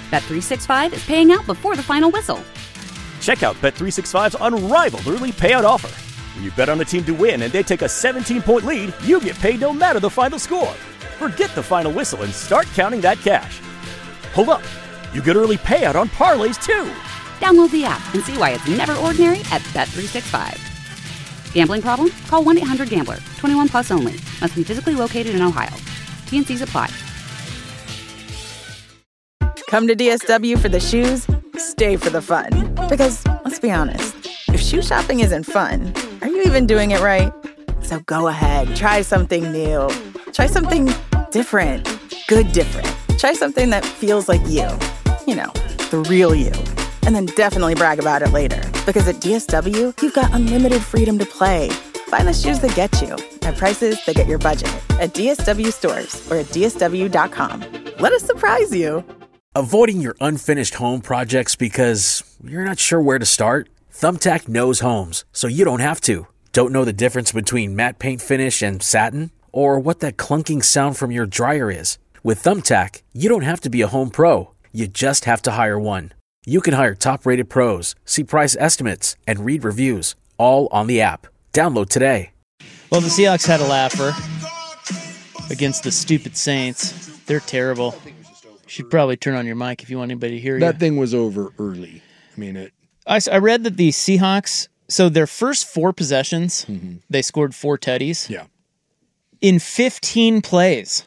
Bet365 is paying out before the final whistle. Check out Bet365's unrivaled early payout offer. When you bet on a team to win and they take a 17-point lead, you get paid no matter the final score. Forget the final whistle and start counting that cash. Hold up. You get early payout on parlays, too. Download the app and see why it's never ordinary at Bet365. Gambling problem? Call 1-800-GAMBLER. 21 plus only. Must be physically located in Ohio. T&Cs apply. Come to DSW for the shoes, stay for the fun. Because, let's be honest, if shoe shopping isn't fun, are you even doing it right? So go ahead, try something new. Try something different. Good different. Try something that feels like you. You know, the real you. And then definitely brag about it later. Because at DSW, you've got unlimited freedom to play. Find the shoes that get you at prices that get your budget at DSW stores or at DSW.com. Let us surprise you. Avoiding your unfinished home projects because you're not sure where to start? Thumbtack knows homes, so you don't have to. Don't know the difference between matte paint finish and satin? Or what that clunking sound from your dryer is? With Thumbtack, you don't have to be a home pro. You just have to hire one. You can hire top-rated pros, see price estimates, and read reviews, all on the app. Download today. Well, the Seahawks had a laugher against the stupid Saints. They're terrible. You should probably turn on your mic if you want anybody to hear you. That thing was over early. I mean, I read that the Seahawks, so their first 4 possessions, they scored 4 tutties. Yeah. In 15 plays.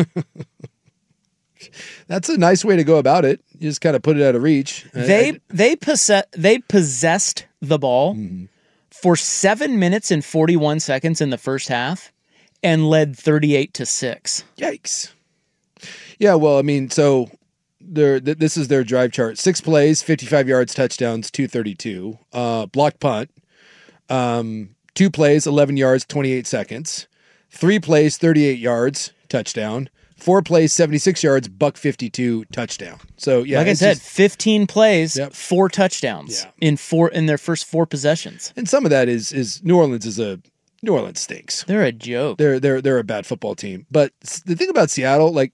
That's a nice way to go about it. You just kind of put it out of reach. They possessed the ball for 7 minutes and 41 seconds in the first half and led 38-6. Yikes. Yeah, well, I mean, so this is their drive chart. 6 plays, 55 yards, touchdowns, 232. Blocked punt. 2 plays, 11 yards, 28 seconds. 3 plays, 38 yards, touchdown. 4 plays, 76 yards, $152, touchdown. So, yeah. Like I said, 15 plays, Yep. 4 touchdowns in their first 4 possessions. And some of that is New Orleans stinks. They're a joke. They're a bad football team. But the thing about Seattle, like,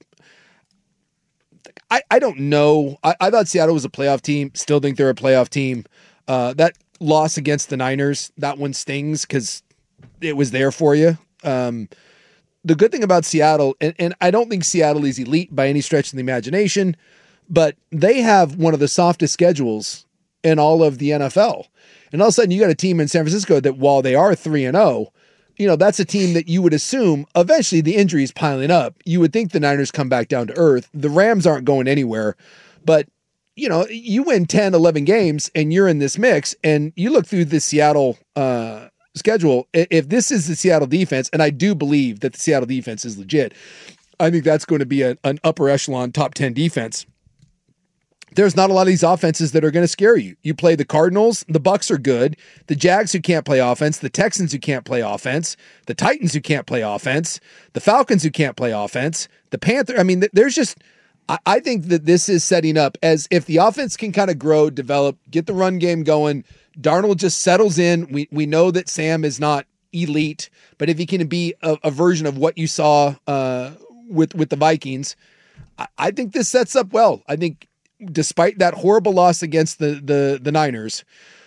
I don't know. I thought Seattle was a playoff team. Still think they're a playoff team. That loss against the Niners, that one stings because it was there for you. The good thing about Seattle, and I don't think Seattle is elite by any stretch of the imagination, but they have one of the softest schedules in all of the NFL. And all of a sudden you got a team in San Francisco that while they are 3-0, that's a team that you would assume eventually the injuries piling up. You would think the Niners come back down to earth. The Rams aren't going anywhere, but you win 10, 11 games and you're in this mix, and you look through the Seattle schedule. If this is the Seattle defense, and I do believe that the Seattle defense is legit, I think that's going to be an upper echelon top 10 defense. There's not a lot of these offenses that are going to scare you. You play the Cardinals, the Bucks are good, the Jags who can't play offense, the Texans who can't play offense, the Titans who can't play offense, the Falcons who can't play offense, the Panthers. I mean, there's just, I think that this is setting up as if the offense can kind of grow, develop, get the run game going. Darnold just settles in. We know that Sam is not elite, but if he can be a version of what you saw with the Vikings, I think this sets up well. I think despite that horrible loss against the Niners,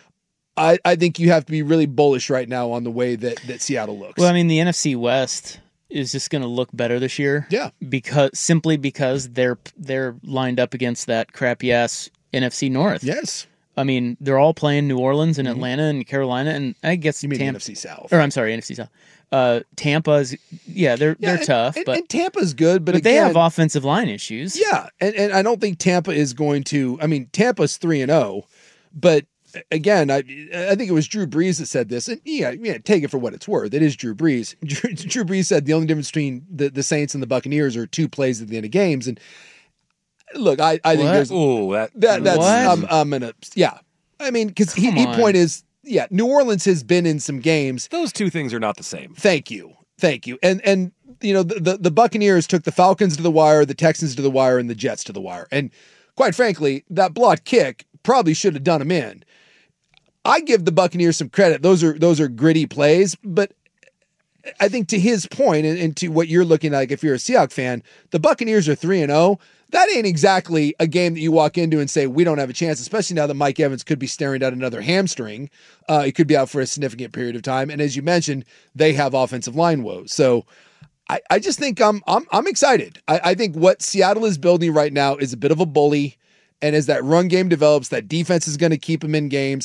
I think you have to be really bullish right now on the way that Seattle looks. Well, I mean, the NFC West is just going to look better this year. Yeah. Because they're lined up against that crappy ass NFC North. Yes. I mean, they're all playing New Orleans and Atlanta and Carolina, and I guess you mean Tampa, NFC South. Or I'm sorry, NFC South. Tampa's, they're tough, but and Tampa's good, but again, they have offensive line issues. Yeah, and I don't think Tampa is going to. I mean, Tampa's 3-0, but again, I think it was Drew Brees that said this, and yeah, take it for what it's worth. It is Drew Brees. Drew Brees said the only difference between the Saints and the Buccaneers are 2 plays at the end of games, and look, I think there's that's I'm gonna I mean, because he point is New Orleans has been in some games. Those 2 things are not the same. Thank you, and the Buccaneers took the Falcons to the wire, the Texans to the wire, and the Jets to the wire, and quite frankly, that blocked kick probably should have done them in. I give the Buccaneers some credit; those are gritty plays, but I think to his point and to what you're looking like if you're a Seahawks fan, the Buccaneers are 3-0. that ain't exactly a game that you walk into and say, we don't have a chance, especially now that Mike Evans could be staring at another hamstring. He could be out for a significant period of time. And as you mentioned, they have offensive line woes. So I just think I'm excited. I think what Seattle is building right now is a bit of a bully. And as that run game develops, that defense is going to keep them in games.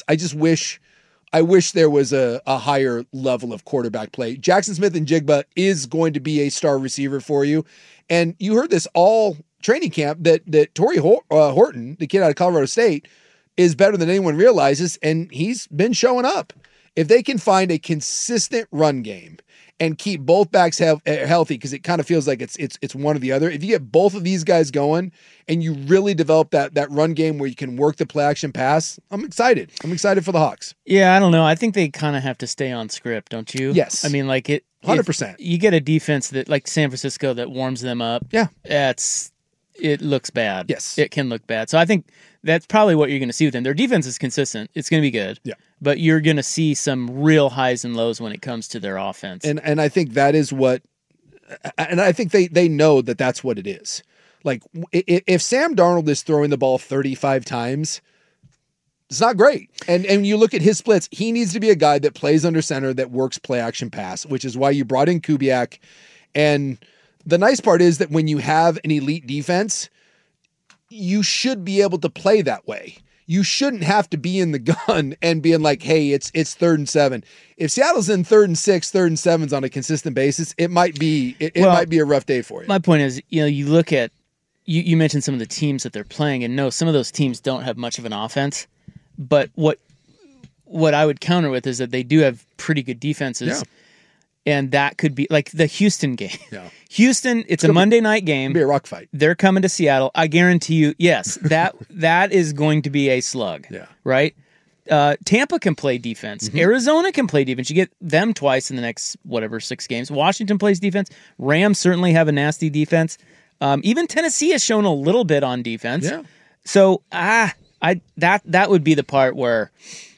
I wish there was a higher level of quarterback play. Jackson Smith-Njigba is going to be a star receiver for you. And you heard this all training camp that Torrey Horton, the kid out of Colorado State, is better than anyone realizes, and he's been showing up. If they can find a consistent run game and keep both backs healthy, because it kind of feels like it's one or the other. If you get both of these guys going and you really develop that run game where you can work the play action pass, I'm excited. I'm excited for the Hawks. Yeah, I don't know. I think they kind of have to stay on script, don't you? Yes. I mean, like 100%. You get a defense that, like San Francisco, that warms them up. Yeah. It looks bad. Yes. It can look bad. So I think that's probably what you're going to see with them. Their defense is consistent. It's going to be good. Yeah. But you're going to see some real highs and lows when it comes to their offense. And I think that is what, and I think they know that that's what it is. Like if Sam Darnold is throwing the ball 35 times, it's not great. And you look at his splits, he needs to be a guy that plays under center, that works play action pass, which is why you brought in Kubiak. And the nice part is that when you have an elite defense, you should be able to play that way. You shouldn't have to be in the gun and being like, hey, it's 3rd and 7. If Seattle's in 3rd and 6, 3rd and 7s on a consistent basis, it might be might be a rough day for you. My point is, you look at you mentioned some of the teams that they're playing, and no, some of those teams don't have much of an offense. But what I would counter with is that they do have pretty good defenses. Yeah. And that could be like the Houston game. Yeah. Houston, it's a Monday night game. It'll be a rock fight. They're coming to Seattle. I guarantee you, yes, that is going to be a slug. Yeah. Right? Tampa can play defense. Mm-hmm. Arizona can play defense. You get them twice in the next, 6 games. Washington plays defense. Rams certainly have a nasty defense. Even Tennessee has shown a little bit on defense. Yeah. So, that would be the part where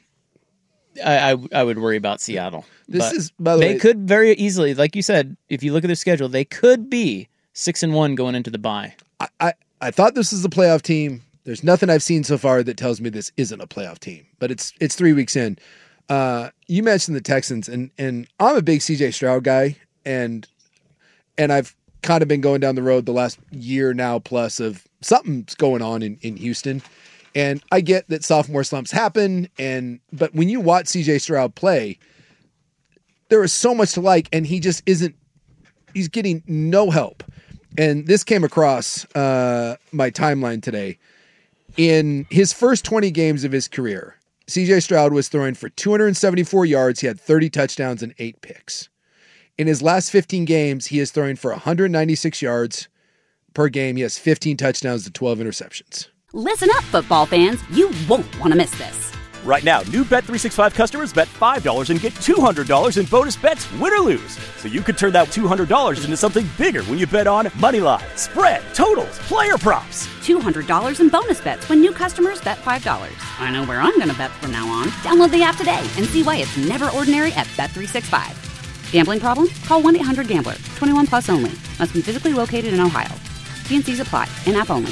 I would worry about Seattle. This is, by the way, they could very easily, like you said, if you look at their schedule, they could be 6-1 going into the bye. I thought this was a playoff team. There's nothing I've seen so far that tells me this isn't a playoff team, but it's 3 weeks in. You mentioned the Texans, and I'm a big CJ Stroud guy, and I've kind of been going down the road the last year now plus of something's going on in Houston. And I get that sophomore slumps happen, but when you watch CJ Stroud play, there is so much to like, and he just isn't. He's getting no help. And this came across my timeline today. In his first 20 games of his career, CJ Stroud was throwing for 274 yards. He had 30 touchdowns and 8 picks. In his last 15 games, he is throwing for 196 yards per game. He has 15 touchdowns to 12 interceptions. Listen up, football fans. You won't want to miss this. Right now, new Bet365 customers bet $5 and get $200 in bonus bets, win or lose. So you could turn that $200 into something bigger when you bet on moneyline, spread, totals, player props. $200 in bonus bets when new customers bet $5. I know where I'm going to bet from now on. Download the app today and see why it's never ordinary at Bet365. Gambling problem? Call 1-800-GAMBLER. 21 plus only. Must be physically located in Ohio. T&Cs apply. In-app only.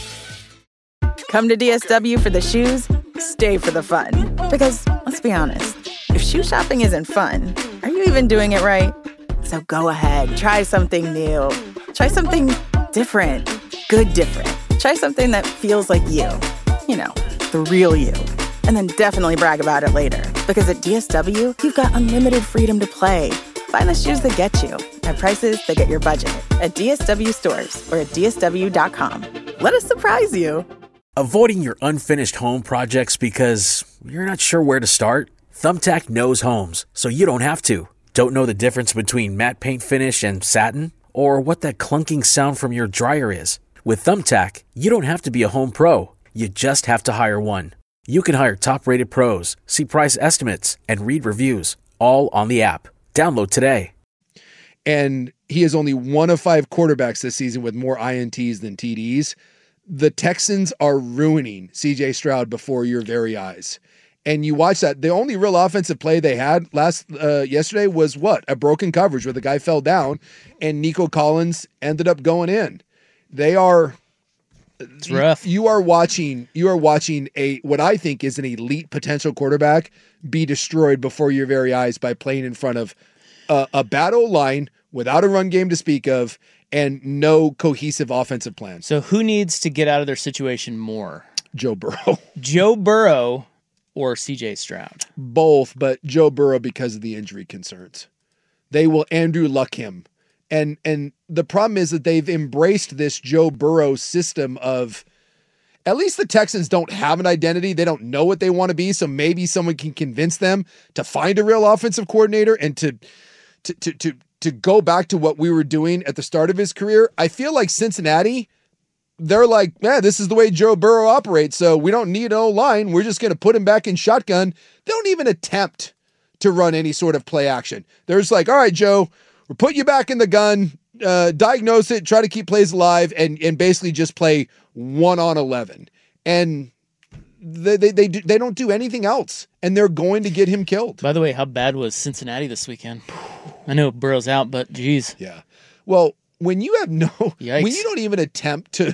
Come to DSW for the shoes, stay for the fun. Because, let's be honest, if shoe shopping isn't fun, are you even doing it right? So go ahead, try something new. Try something different. Good different. Try something that feels like you. You know, the real you. And then definitely brag about it later. Because at DSW, you've got unlimited freedom to play. Find the shoes that get you at prices that get your budget at DSW stores or at DSW.com. Let us surprise you. Avoiding your unfinished home projects because you're not sure where to start? Thumbtack knows homes, so you don't have to. Don't know the difference between matte paint finish and satin? Or what that clunking sound from your dryer is? With Thumbtack, you don't have to be a home pro. You just have to hire one. You can hire top-rated pros, see price estimates, and read reviews, all on the app. Download today. And he is only one of 5 quarterbacks this season with more INTs than TDs. The Texans are ruining CJ Stroud before your very eyes. And you watch that. The only real offensive play they had yesterday was what? A broken coverage where the guy fell down and Nico Collins ended up going in. They are It's rough. You are watching what I think is an elite potential quarterback be destroyed before your very eyes by playing in front of a bad old line without a run game to speak of and no cohesive offensive plan. So who needs to get out of their situation more? Joe Burrow. Joe Burrow or CJ Stroud? Both, but Joe Burrow because of the injury concerns. They will Andrew Luck him. And the problem is that they've embraced this Joe Burrow system of, at least the Texans don't have an identity. They don't know what they want to be. So maybe someone can convince them to find a real offensive coordinator and to go back to what we were doing at the start of his career. I feel like Cincinnati, they're like, this is the way Joe Burrow operates. So we don't need an O-line. We're just going to put him back in shotgun. They don't even attempt to run any sort of play action. They're just like, all right, Joe, we'll put you back in the gun, diagnose it, try to keep plays alive, and basically just play 1-on-11. And they don't do anything else, and they're going to get him killed. By the way, how bad was Cincinnati this weekend? I know Burrow's out, but geez. Yeah. Well, when you have Yikes. when you don't even attempt to,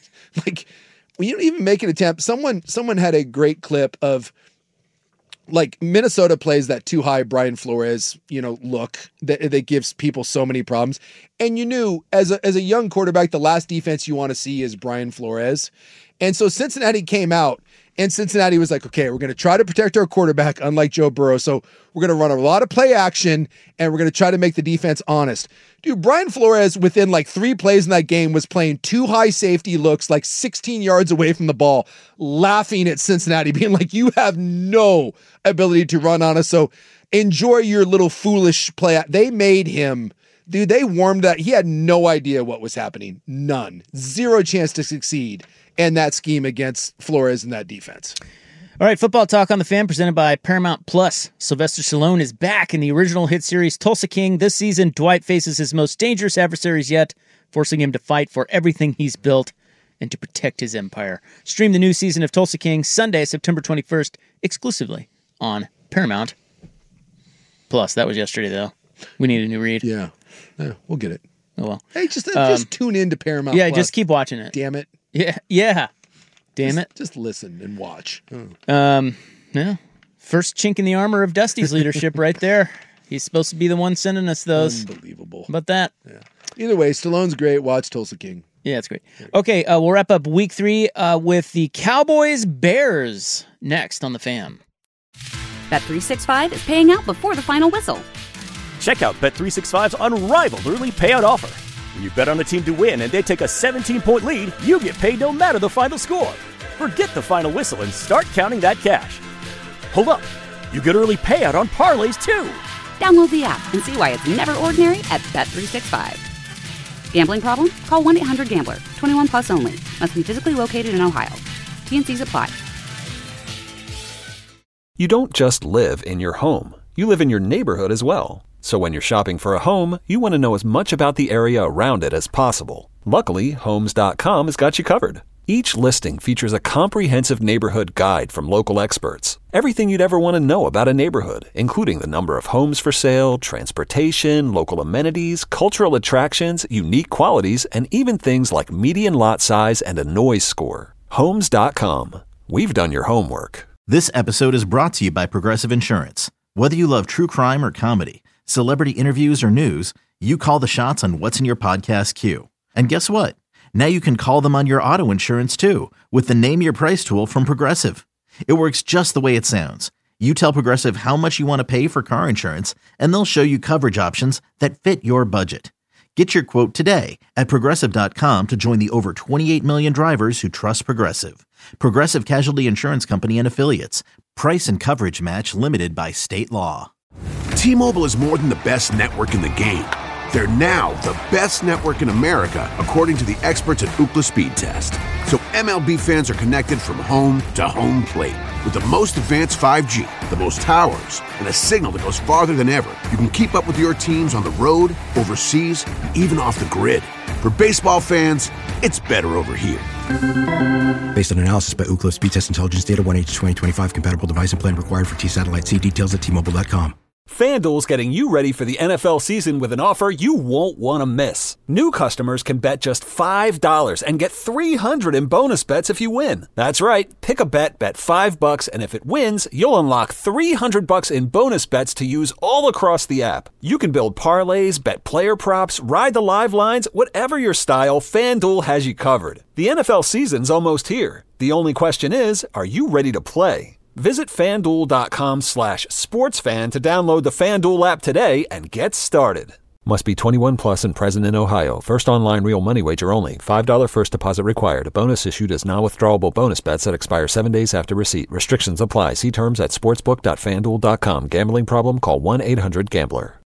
when you don't even make an attempt, someone had a great clip of, Minnesota plays that too high Brian Flores, look that gives people so many problems. And you knew as a young quarterback, the last defense you want to see is Brian Flores. And so Cincinnati came out and Cincinnati was like, okay, we're going to try to protect our quarterback, unlike Joe Burrow. So we're going to run a lot of play action and we're going to try to make the defense honest. Dude, Brian Flores within 3 plays in that game was playing 2 high safety looks 16 yards away from the ball, laughing at Cincinnati, being like, you have no ability to run on us. So enjoy your little foolish play. They made him, dude, they warmed that. He had no idea what was happening. None. 0 chance to succeed in that scheme against Flores and that defense. All right, Football Talk on the Fan presented by Paramount Plus. Sylvester Stallone is back in the original hit series Tulsa King. This season, Dwight faces his most dangerous adversaries yet, forcing him to fight for everything he's built and to protect his empire. Stream the new season of Tulsa King Sunday, September 21st, exclusively on Paramount Plus. That was yesterday, though. We need a new read. Yeah, we'll get it. Oh, well. Hey, just tune in to Paramount Yeah, Plus. just keep watching it. Damn it. Yeah. Damn it. Just listen and watch. Yeah. First chink in the armor of Dusty's leadership right there. He's supposed to be the one sending us those. Unbelievable. How about that? Yeah. Either way, Stallone's great. Watch Tulsa King. Yeah, it's great. Okay, we'll wrap up week 3 with the Cowboys-Bears next on the Fan. Bet365 is paying out before the final whistle. Check out Bet365's unrivaled early payout offer. When you bet on a team to win and they take a 17-point lead, you get paid no matter the final score. Forget the final whistle and start counting that cash. Hold up. You get early payout on parlays, too. Download the app and see why it's never ordinary at Bet365. Gambling problem? Call 1-800-GAMBLER. 21 plus only. Must be physically located in Ohio. T&Cs apply. You don't just live in your home. You live in your neighborhood as well. So when you're shopping for a home, you want to know as much about the area around it as possible. Luckily, Homes.com has got you covered. Each listing features a comprehensive neighborhood guide from local experts. Everything you'd ever want to know about a neighborhood, including the number of homes for sale, transportation, local amenities, cultural attractions, unique qualities, and even things like median lot size and a noise score. Homes.com. We've done your homework. This episode is brought to you by Progressive Insurance. Whether you love true crime or comedy, celebrity interviews or news, you call the shots on what's in your podcast queue. And guess what? Now you can call them on your auto insurance too with the Name Your Price tool from Progressive. It works just the way it sounds. You tell Progressive how much you want to pay for car insurance, and they'll show you coverage options that fit your budget. Get your quote today at Progressive.com to join the over 28 million drivers who trust Progressive. Progressive Casualty Insurance Company and Affiliates. Price and coverage match limited by state law. T-Mobile is more than the best network in the game. They're now the best network in America, according to the experts at Ookla Speed Test. So MLB fans are connected from home to home plate. With the most advanced 5G, the most towers, and a signal that goes farther than ever, you can keep up with your teams on the road, overseas, and even off the grid. For baseball fans, it's better over here. Based on analysis by Ookla Speed Test Intelligence Data, 1H2025 compatible device and plan required for T-Satellite. See details at T-Mobile.com. FanDuel's getting you ready for the NFL season with an offer you won't want to miss. New customers can bet just $5 and get $300 in bonus bets if you win. That's right. Pick a bet, bet $5, and if it wins, you'll unlock $300 in bonus bets to use all across the app. You can build parlays, bet player props, ride the live lines, whatever your style, FanDuel has you covered. The NFL season's almost here. The only question is, are you ready to play? Visit FanDuel.com/sportsfan to download the FanDuel app today and get started. Must be 21 plus and present in Ohio. First online real money wager only. $5 first deposit required. Bonus issued as non-withdrawable bonus bets that expire 7 days after receipt. Restrictions apply. See terms at sportsbook.fanduel.com. Gambling problem? Call 1-800-GAMBLER.